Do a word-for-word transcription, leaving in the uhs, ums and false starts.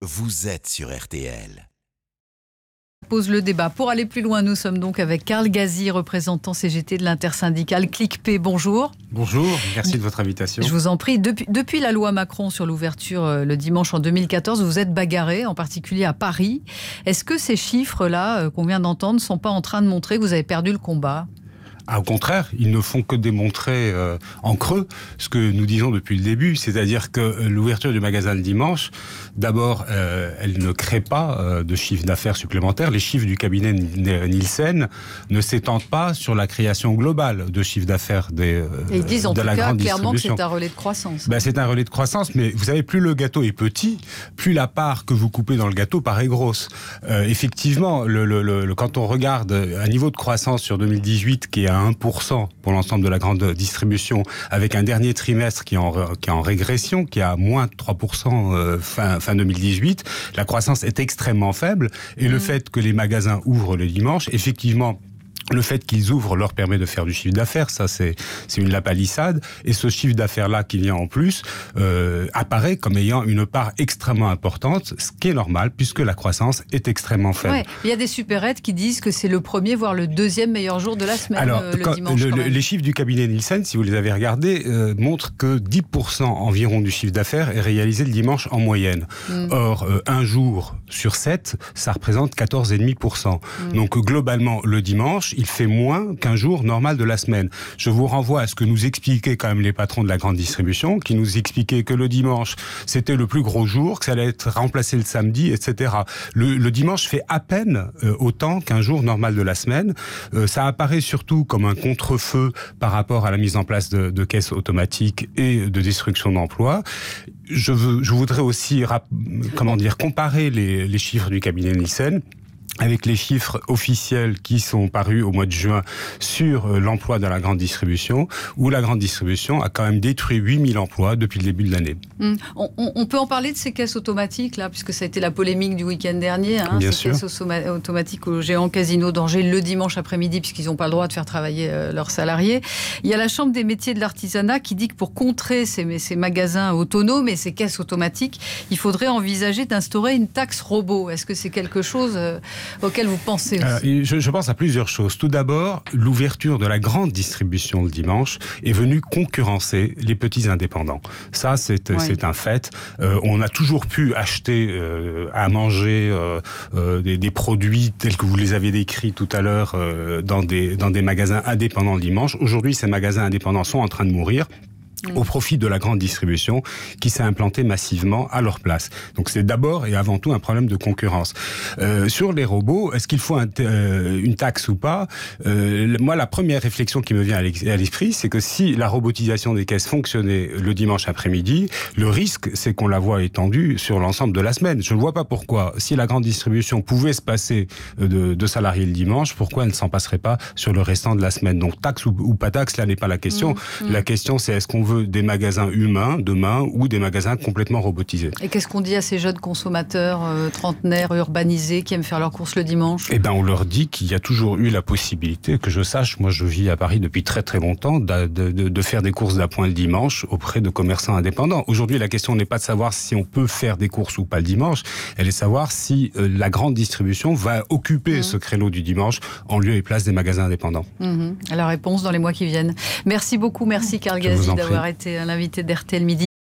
vous êtes sur R T L. Pose le débat. Pour aller plus loin, nous sommes donc avec Karl Gazi, représentant C G T de l'intersyndicale ClickP. Bonjour. Bonjour, merci de votre invitation. Je vous en prie. Depuis, depuis la loi Macron sur l'ouverture euh, le dimanche en deux mille quatorze, vous êtes bagarré, en particulier à Paris. Est-ce que ces chiffres-là euh, qu'on vient d'entendre ne sont pas en train de montrer que vous avez perdu le combat ? Ah, au contraire, ils ne font que démontrer euh, en creux ce que nous disons depuis le début, c'est-à-dire que euh, l'ouverture du magasin le dimanche, d'abord, euh, elle ne crée pas euh, de chiffre d'affaires supplémentaire. Les chiffres du cabinet Nielsen ne s'étendent pas sur la création globale de chiffre d'affaires des, euh, Et ils disent en de tout la cas grande clairement que distribution. c'est un relais de croissance. Ben, c'est un relais de croissance, mais vous savez, plus le gâteau est petit, plus la part que vous coupez dans le gâteau paraît grosse. Euh, effectivement, le, le, le, quand on regarde un niveau de croissance sur deux mille dix-huit qui est à un pour cent pour l'ensemble de la grande distribution, avec un dernier trimestre qui est en, qui est en régression, qui est à moins trois pour cent euh, fin, fin deux mille dix-huit, la croissance est extrêmement faible. Et mmh. le fait que les magasins ouvrent le dimanche, effectivement, le fait qu'ils ouvrent leur permet de faire du chiffre d'affaires, ça c'est c'est une lapalissade. Et ce chiffre d'affaires-là qui vient en plus euh, apparaît comme ayant une part extrêmement importante, ce qui est normal puisque la croissance est extrêmement faible. Ouais, il y a des supérettes qui disent que c'est le premier, voire le deuxième meilleur jour de la semaine. Alors, euh, le quand, dimanche. Le, quand le, même. les chiffres du cabinet Nielsen, si vous les avez regardés, euh, montrent que dix pour cent environ du chiffre d'affaires est réalisé le dimanche en moyenne. Mm. Or, euh, un jour sur sept, ça représente quatorze virgule cinq pour cent. Mm. Donc globalement, le dimanche, il fait moins qu'un jour normal de la semaine. Je vous renvoie à ce que nous expliquaient quand même les patrons de la grande distribution, qui nous expliquaient que le dimanche, c'était le plus gros jour, que ça allait être remplacé le samedi, et cetera. Le, le dimanche fait à peine euh, autant qu'un jour normal de la semaine. Euh, ça apparaît surtout comme un contre-feu par rapport à la mise en place de, de caisses automatiques et de destruction d'emplois. Je, veux, je voudrais aussi, rap, comment dire, comparer les, les chiffres du cabinet Nielsen avec les chiffres officiels qui sont parus au mois de juin sur l'emploi dans la grande distribution, où la grande distribution a quand même détruit huit mille emplois depuis le début de l'année. Mmh. On, on peut en parler de ces caisses automatiques, là, puisque ça a été la polémique du week-end dernier, hein, Bien ces sûr. caisses automatiques au géant Casino d'Angers le dimanche après-midi, puisqu'ils n'ont pas le droit de faire travailler euh, leurs salariés. Il y a la Chambre des métiers de l'artisanat qui dit que pour contrer ces, ces magasins autonomes et ces caisses automatiques, il faudrait envisager d'instaurer une taxe robot. Est-ce que c'est quelque chose... Euh, auquel vous pensez aussi? euh, je, je pense à plusieurs choses. Tout d'abord, l'ouverture de la grande distribution le dimanche est venue concurrencer les petits indépendants. Ça, c'est, ouais. c'est un fait. Euh, on a toujours pu acheter euh, à manger euh, euh, des, des produits tels que vous les avez décrits tout à l'heure euh, dans des, dans des magasins indépendants le dimanche. Aujourd'hui, ces magasins indépendants sont en train de mourir au profit de la grande distribution qui s'est implantée massivement à leur place. Donc c'est d'abord et avant tout un problème de concurrence. Euh, sur les robots, est-ce qu'il faut un, euh, une taxe ou pas? euh, Moi, la première réflexion qui me vient à l'esprit, c'est que si la robotisation des caisses fonctionnait le dimanche après-midi, le risque, c'est qu'on la voit étendue sur l'ensemble de la semaine. Je ne vois pas pourquoi, si la grande distribution pouvait se passer de, de salariés le dimanche, pourquoi elle ne s'en passerait pas sur le restant de la semaine? Donc taxe ou, ou pas taxe, là n'est pas la question. Mmh, mmh. La question, c'est est-ce qu'on veut des magasins humains demain ou des magasins complètement robotisés. Et qu'est-ce qu'on dit à ces jeunes consommateurs euh, trentenaires, urbanisés, qui aiment faire leurs courses le dimanche? Eh ben, on leur dit qu'il y a toujours eu la possibilité, que je sache, moi je vis à Paris depuis très très longtemps, de, de, de faire des courses d'appoint le dimanche auprès de commerçants indépendants. Aujourd'hui, la question n'est pas de savoir si on peut faire des courses ou pas le dimanche, elle est de savoir si euh, la grande distribution va occuper mmh. ce créneau du dimanche en lieu et place des magasins indépendants. Mmh. La réponse dans les mois qui viennent. Merci beaucoup, merci Karl Gazi d'avoir été l'invité d'R T L Midi.